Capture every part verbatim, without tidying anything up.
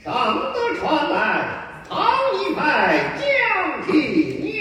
上得传来，唐一派将体年。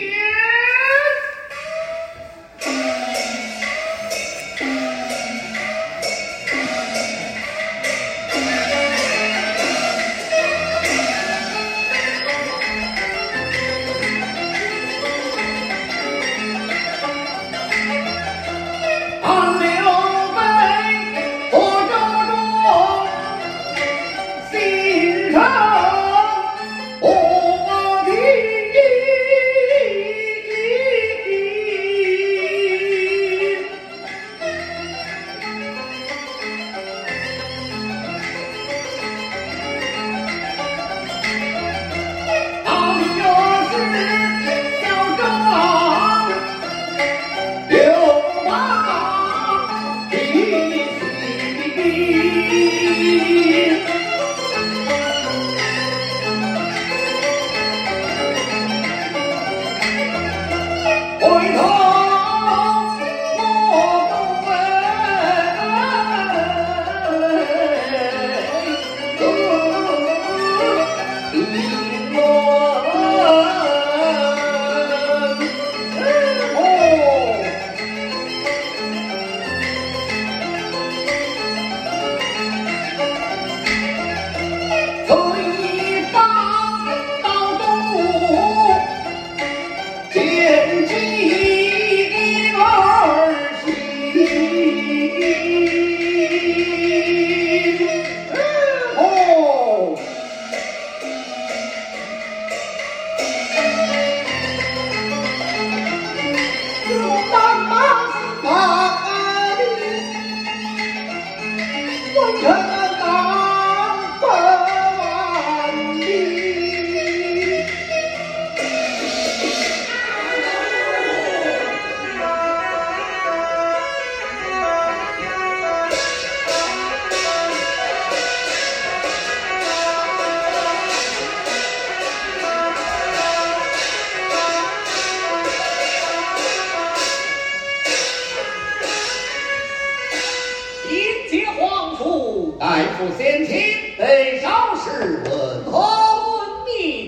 代父先亲，北少时问候问命。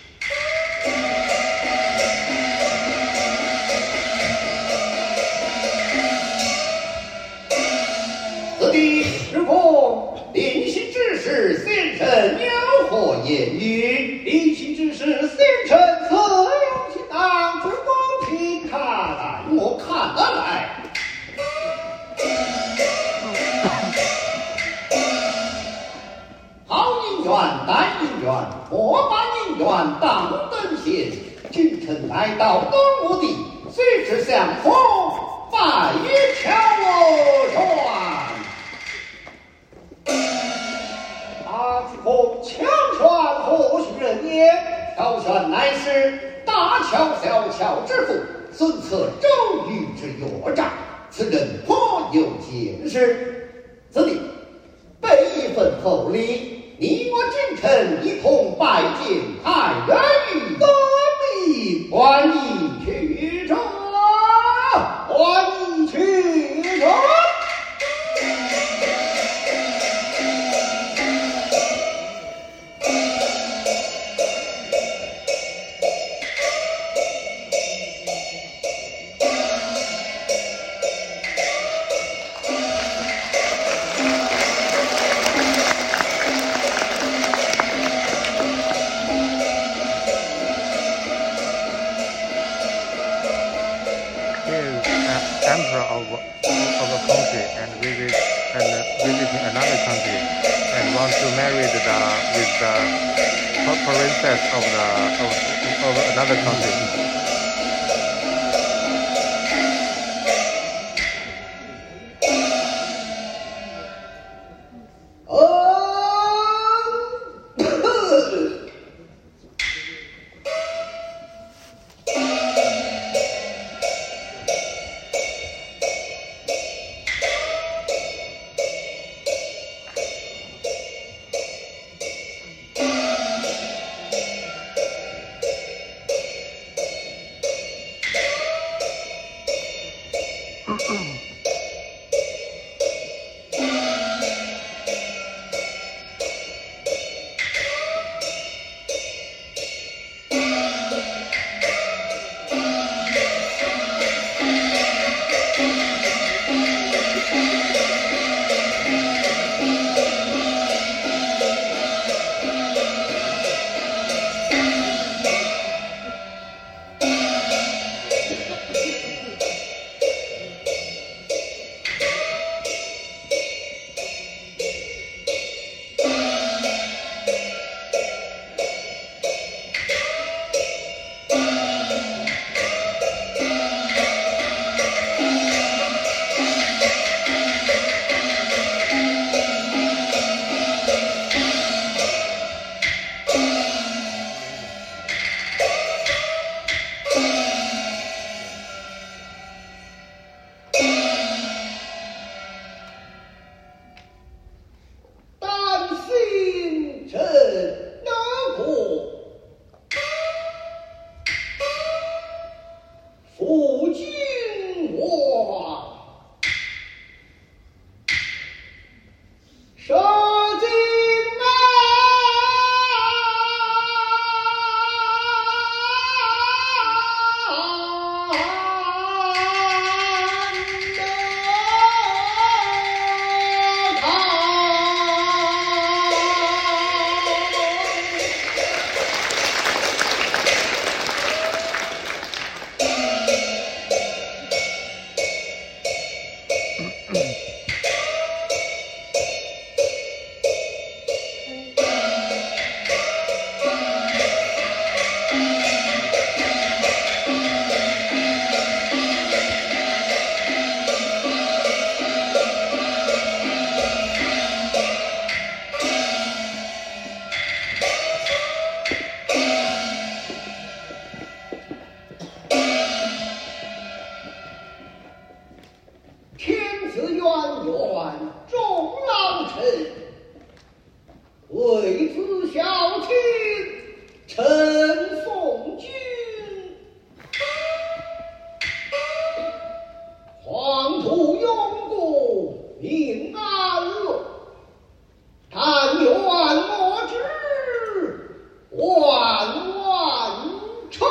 此地是公临行之时，先生有何言语？ 临行之时，先生此有其当之公平看来， 我看得来。好姻缘，单姻缘，莫把姻缘当等闲。君臣来到东吴地，虽是相逢，拜也巧传。 大举公强传何许人也？ 乔玄乃是大乔小乔之父，孙策周瑜之岳丈，此人颇有见识。子弟，备一份厚礼，你我君臣一同拜见太原玉得必欢迎去者， 欢迎去者。 Emperor of, of a country and visit and uh, visiting another country and want to marry the, with the princess of the of, of another country. 为子孝亲，臣奉君。黄土永固，民安乐。但愿我之万万成。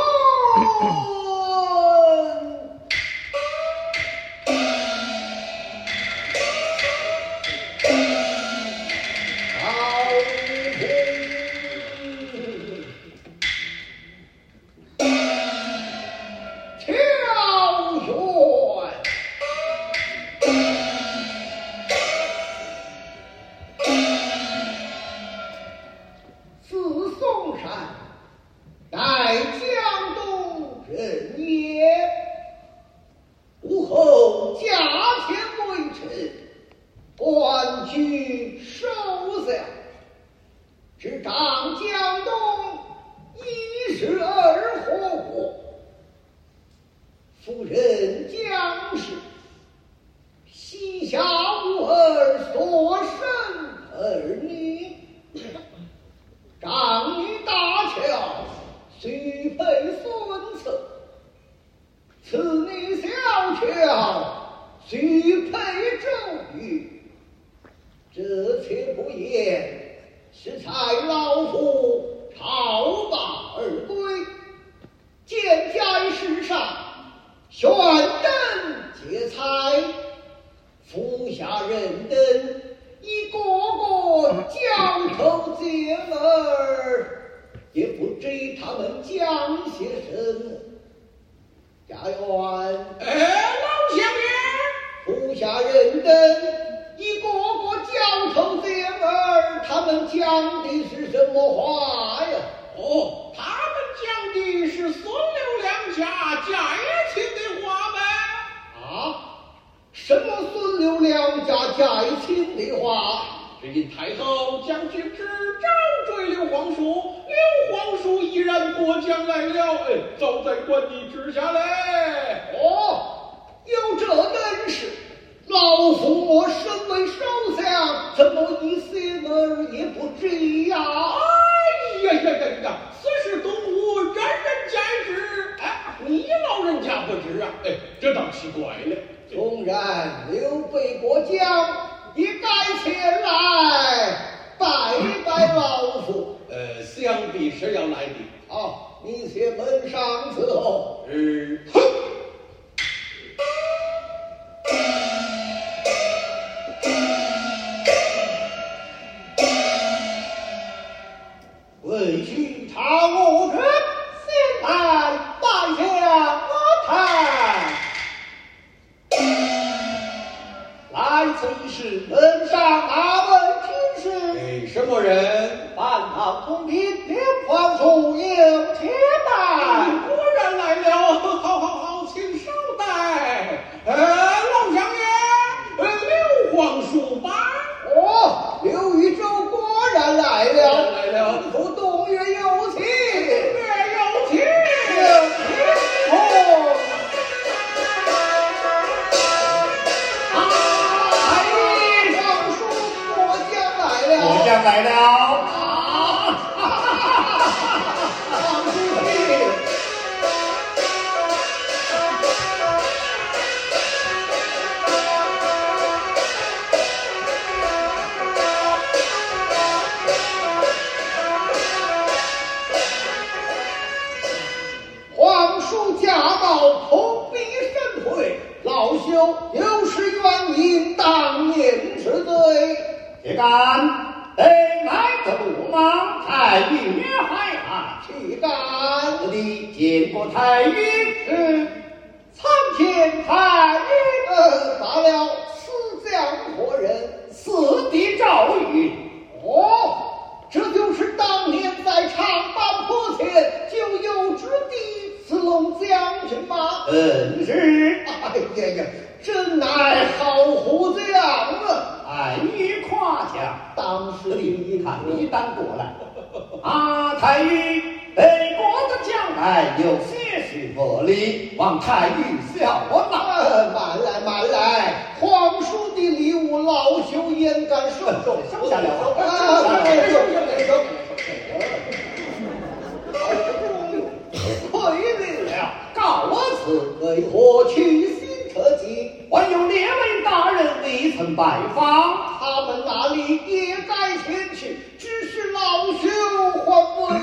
皇叔的礼物，老朽焉敢收受？收下了，收下了。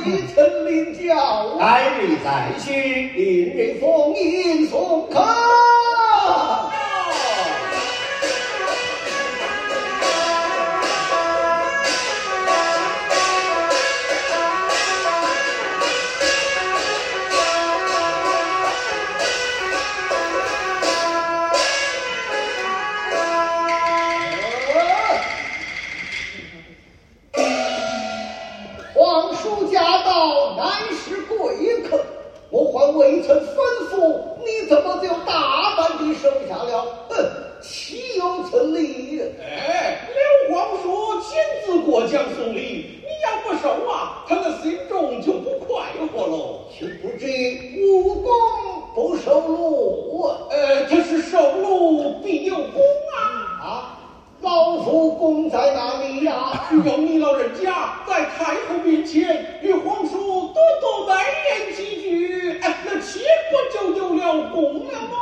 一层领教， 来日再续， 令人奉迎送客。皇叔驾到，乃是贵客。我还未曾吩咐，你怎么就大胆地收下了？哼，岂有此理！ 哎，刘皇叔亲自过江送礼，你要不收啊，他的心中就不快活喽。 岂不知武功不受禄啊？ 呃，他是受禄必有功啊！ 啊，老夫功在哪里呀？ 有你老人家在太后面前与皇叔多多拜言几句，哎，那岂不就有了功了吗？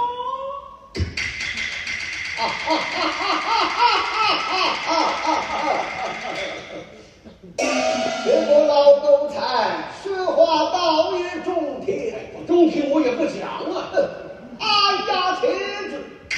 哈哈哈哈哈哈哈哈哈！这个老狗才说话倒也中听， 中听我也不讲啊。 哎呀，天子！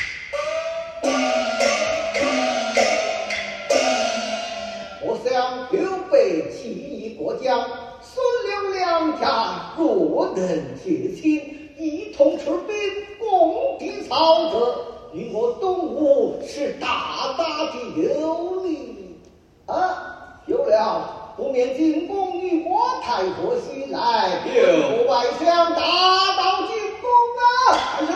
我想刘备起义过江，孙刘两家若能结亲，一同出兵攻击曹泽，与我东吴是大大的有利啊！有了，不免进宫与我太婆西来， 有我外相大道进宫啊！